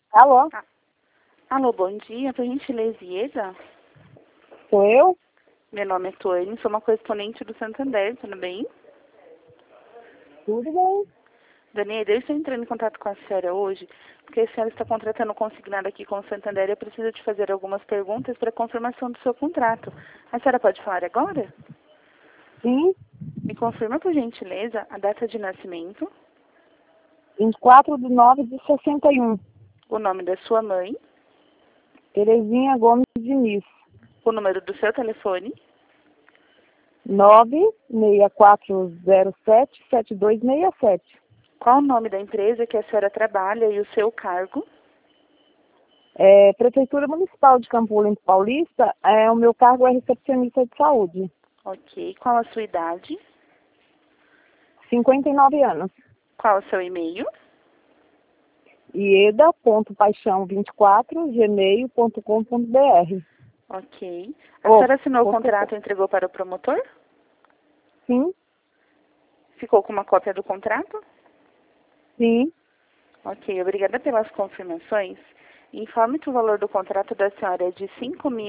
Alô? Ah, alô, bom dia. Por gentileza, Ieda? Sou eu? Meu nome é Tuane, sou uma correspondente do Santander, tudo bem? Tudo bem? Daniela, eu estou entrando em contato com a senhora hoje, porque a senhora está contratando um consignado aqui com o Santander e eu preciso te fazer algumas perguntas para confirmação do seu contrato. A senhora pode falar agora? Sim, Me confirma, por gentileza, a data de nascimento, 24/9/61. o nome da sua mãe, Terezinha Gomes Diniz. o número do seu telefone 96407-7267. qual o nome da empresa que a senhora trabalha e o seu cargo. Prefeitura Municipal de Campo Limpo Paulista, o meu cargo é recepcionista de saúde. Ok. Qual a sua idade? 59 anos. Qual o seu e-mail? ieda.paixão24gmail.com.br. Ok. A senhora assinou o contrato e entregou para o promotor? Sim, Ficou com uma cópia do contrato? sim. Ok, obrigada pelas confirmações. Informe que o valor do contrato da senhora é de R$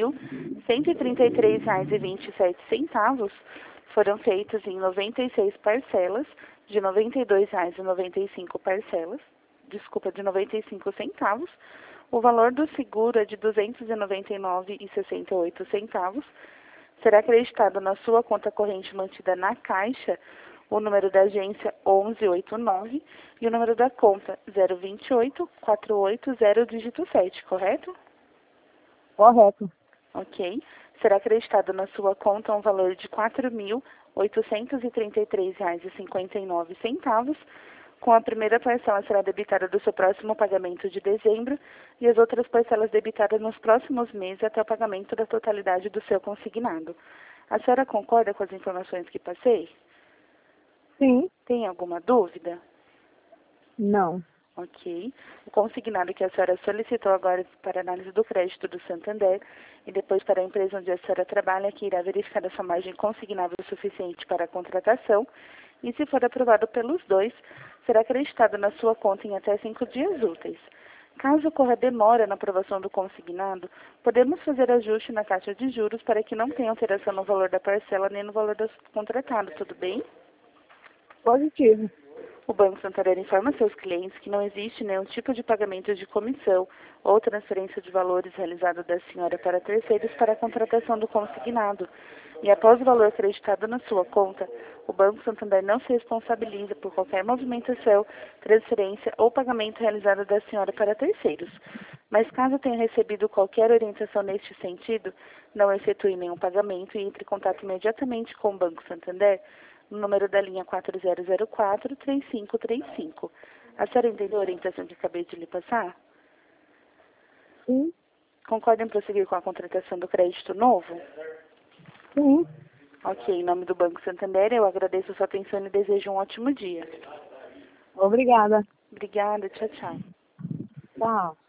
5.133,27. Foram feitos em 96 parcelas de R$ 92,95 parcelas. Desculpa, de 95 centavos. O valor do seguro é de R$ 299,68. Será acreditado na sua conta corrente mantida na Caixa o número da agência 1189 e o número da conta 028-480, dígito 7, correto? Correto. Ok. Será acreditado na sua conta um valor de R$ 4.833,59. Com a primeira parcela será debitada do seu próximo pagamento de dezembro e as outras parcelas debitadas nos próximos meses até o pagamento da totalidade do seu consignado. A senhora concorda com as informações que passei? Sim. Tem alguma dúvida? Não. Ok. O consignado que a senhora solicitou agora para análise do crédito do Santander e depois para a empresa onde a senhora trabalha, que irá verificar a sua margem consignável suficiente para a contratação e, se for aprovado pelos dois, será acreditado na sua conta em até 5 dias úteis. Caso ocorra demora na aprovação do consignado, podemos fazer ajuste na taxa de juros para que não tenha alteração no valor da parcela nem no valor do contratado, tudo bem? Positivo. O Banco Santander informa seus clientes que não existe nenhum tipo de pagamento de comissão ou transferência de valores realizado da senhora para terceiros para a contratação do consignado. E após o valor acreditado na sua conta, o Banco Santander não se responsabiliza por qualquer movimentação, transferência ou pagamento realizado da senhora para terceiros. Mas caso tenha recebido qualquer orientação neste sentido, não efetue nenhum pagamento e entre em contato imediatamente com o Banco Santander no número da linha 4004-3535. A senhora entendeu a orientação que acabei de lhe passar? Sim. Concorda em prosseguir com a contratação do crédito novo? Sim. Ok, em nome do Banco Santander, eu agradeço a sua atenção e desejo um ótimo dia. Obrigada. Obrigada, tchau, tchau. Tchau.